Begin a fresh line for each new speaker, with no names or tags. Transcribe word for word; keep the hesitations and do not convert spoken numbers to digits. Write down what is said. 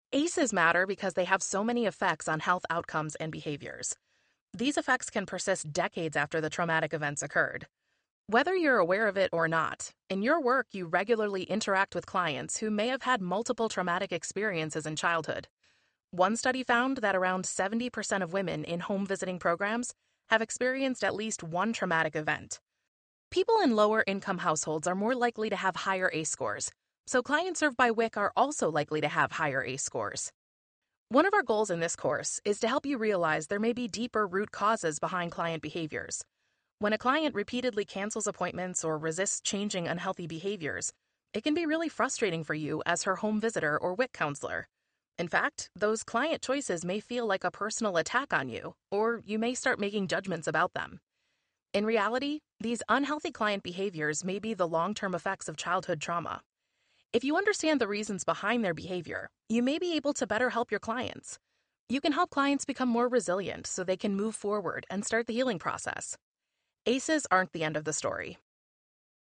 A C Es matter because they have so many effects on health outcomes and behaviors. These effects can persist decades after the traumatic events occurred. Whether you're aware of it or not, in your work you regularly interact with clients who may have had multiple traumatic experiences in childhood. One study found that around seventy percent of women in home visiting programs have experienced at least one traumatic event. People in lower income households are more likely to have higher A C E scores, so clients served by W I C are also likely to have higher A C E scores. One of our goals in this course is to help you realize there may be deeper root causes behind client behaviors. When a client repeatedly cancels appointments or resists changing unhealthy behaviors, it can be really frustrating for you as her home visitor or W I C counselor. In fact, those client choices may feel like a personal attack on you, or you may start making judgments about them. In reality, these unhealthy client behaviors may be the long-term effects of childhood trauma. If you understand the reasons behind their behavior, you may be able to better help your clients. You can help clients become more resilient so they can move forward and start the healing process. A C Es aren't the end of the story.